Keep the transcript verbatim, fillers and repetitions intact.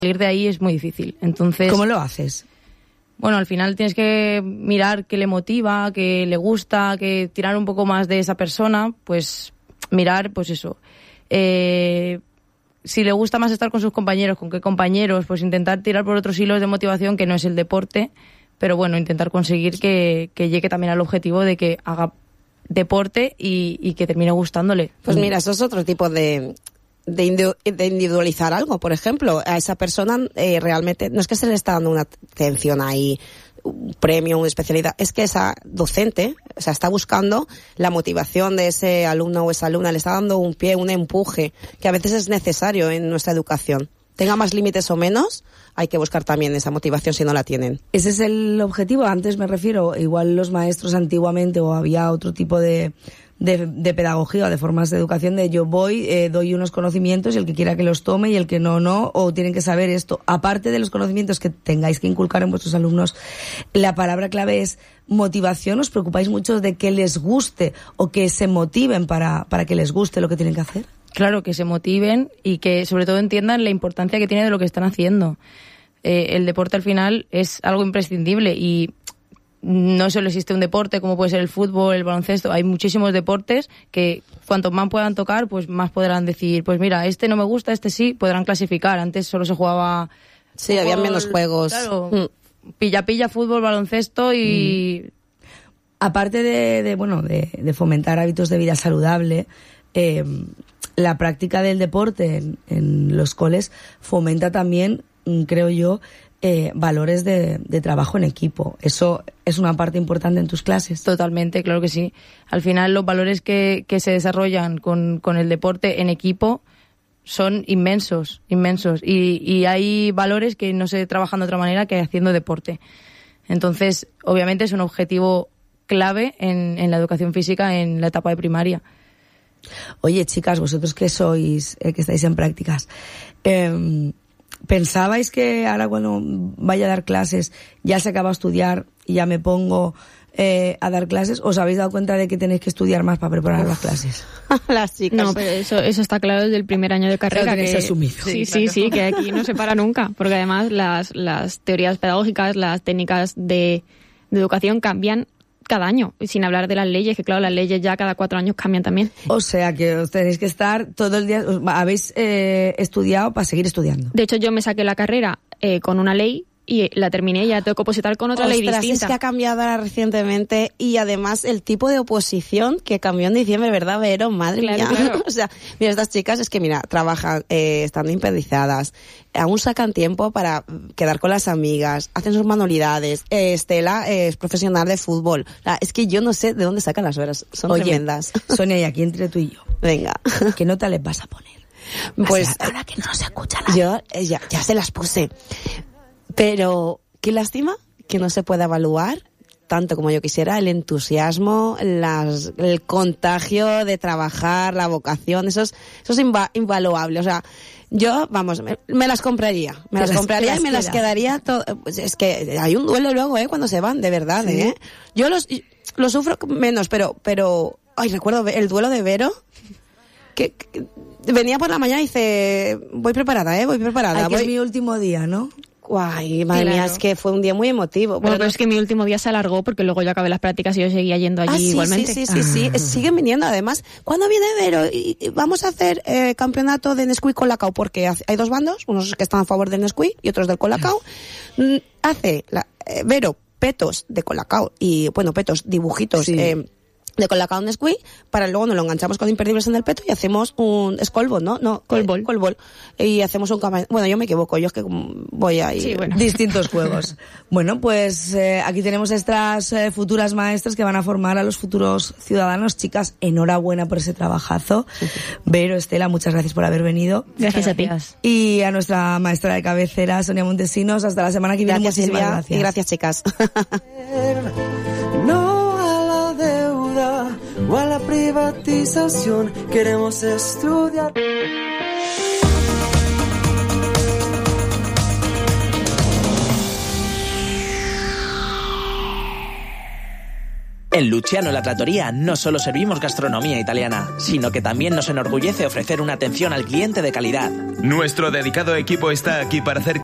salir de ahí es muy difícil. Entonces, ¿cómo lo haces? Bueno, al final tienes que mirar qué le motiva, qué le gusta, que tirar un poco más de esa persona, pues mirar, pues eso. Eh, si le gusta más estar con sus compañeros, con qué compañeros, pues intentar tirar por otros hilos de motivación que no es el deporte, pero bueno, intentar conseguir que, que llegue también al objetivo de que haga deporte y, y que termine gustándole. Pues mira, eso es otro tipo de... De, indi- de individualizar algo, por ejemplo, a esa persona eh, realmente no es que se le está dando una atención ahí, un premio, una especialidad, es que esa docente, o sea, está buscando la motivación de ese alumno o esa alumna, le está dando un pie, un empuje, que a veces es necesario en nuestra educación. Tenga más límites o menos, hay que buscar también esa motivación si no la tienen. Ese es el objetivo. Antes me refiero, igual los maestros antiguamente o había otro tipo de De, de pedagogía o de formas de educación, de yo voy, eh, doy unos conocimientos y el que quiera que los tome y el que no, no, o tienen que saber esto. Aparte de los conocimientos que tengáis que inculcar en vuestros alumnos, la palabra clave es motivación. ¿Os preocupáis mucho de que les guste o que se motiven para, para que les guste lo que tienen que hacer? Claro, que se motiven y que sobre todo entiendan la importancia que tiene de lo que están haciendo. Eh, el deporte al final es algo imprescindible y no solo existe un deporte como puede ser el fútbol, el baloncesto, hay muchísimos deportes que cuanto más puedan tocar, pues más podrán decir, pues mira, este no me gusta, este sí, podrán clasificar. Antes solo se jugaba... Sí, había menos juegos. Claro, mm. pilla, pilla, fútbol, baloncesto y... Mm. Aparte de, de bueno, de, de fomentar hábitos de vida saludable, eh, la práctica del deporte en, en los coles fomenta también, creo yo, Eh, valores de, de trabajo en equipo. ¿Eso es una parte importante en tus clases? Totalmente, claro que sí. Al final los valores que, que se desarrollan con, con el deporte en equipo son inmensos, inmensos. Y, y hay valores que no se trabajan de otra manera que haciendo deporte. Entonces, obviamente es un objetivo clave en, en la educación física en la etapa de primaria. Oye, chicas, vosotros que sois, eh, que estáis en prácticas, eh, ¿pensabais que ahora cuando vaya a dar clases ya se acaba de estudiar y ya me pongo eh, a dar clases? ¿Os habéis dado cuenta de que tenéis que estudiar más para preparar Uf. las clases? Las chicas. No, pero eso eso está claro desde el primer año de carrera. Que, que asumido. Sí, sí, sí, sí, que aquí no se para nunca, porque además las las teorías pedagógicas, las técnicas de, de educación cambian cada año, sin hablar de las leyes, que claro, las leyes ya cada cuatro años cambian también. O sea que os tenéis que estar todo el día, habéis eh, estudiado para seguir estudiando. De hecho, yo me saqué la carrera eh, con una ley y la terminé y ya tengo que opositar con otra Ostras, ley distinta. Es que ha cambiado ahora recientemente y además el tipo de oposición que cambió en diciembre, ¿verdad, Vero? Madre claro, mía. Claro. O sea, mira, estas chicas es que, mira, trabajan eh, estando impendizadas, aún sacan tiempo para quedar con las amigas, hacen sus manualidades. Eh, Estela eh, es profesional de fútbol. La, es que yo no sé de dónde sacan las horas, son Oye, tremendas. Sonia, y aquí entre tú y yo, venga, ¿qué nota les vas a poner? Pues o sea, ahora que no se escucha nada. Yo eh, ya, ya se las puse. Pero qué lástima que no se pueda evaluar tanto como yo quisiera el entusiasmo, las, el contagio de trabajar, la vocación, eso es, eso es inva, invaluable. O sea, yo, vamos, me, me las compraría, me las, las compraría y me las quedaría todo. Pues es que hay un duelo luego, eh, cuando se van, de verdad, sí. eh. Yo los, los sufro menos, pero, pero, ay, recuerdo el duelo de Vero, que, que venía por la mañana y dice, voy preparada, eh, voy preparada. Ay, que voy... es mi último día, ¿no? Guay, madre claro. mía, es que fue un día muy emotivo. Bueno, pero, pero no... es que mi último día se alargó porque luego yo acabé las prácticas y yo seguía yendo allí ah, sí, igualmente. Sí, sí, sí, sí, siguen viniendo además. ¿Cuándo viene Vero? Y, y vamos a hacer eh, campeonato de Nesquik Colacao, porque hay dos bandos, unos que están a favor del Nesquik y otros del Colacao. Mm, hace la, eh, Vero petos de Colacao y, bueno, petos, dibujitos, sí. eh, de Colacao Nesquik, para luego nos lo enganchamos con imperdibles en el peto y hacemos un Skolbol, ¿no? No, Colbol. Colbol. Y hacemos un cama... Bueno, yo me equivoco, yo es que voy ahí... Sí, bueno. Distintos juegos. Bueno, pues eh, aquí tenemos estas eh, futuras maestras que van a formar a los futuros ciudadanos. Chicas, enhorabuena por ese trabajazo. Sí, sí. Vero, Estela, muchas gracias por haber venido. Gracias, gracias. a ti. Y a nuestra maestra de cabecera, Sonia Montesinos. Hasta la semana que viene. Gracias, Muchísimas Silvia. gracias. Y gracias, chicas. No a la deuda o a la privatización, queremos estudiar. En Luciano La Trattoria no solo servimos gastronomía italiana, sino que también nos enorgullece ofrecer una atención al cliente de calidad. Nuestro dedicado equipo está aquí para hacer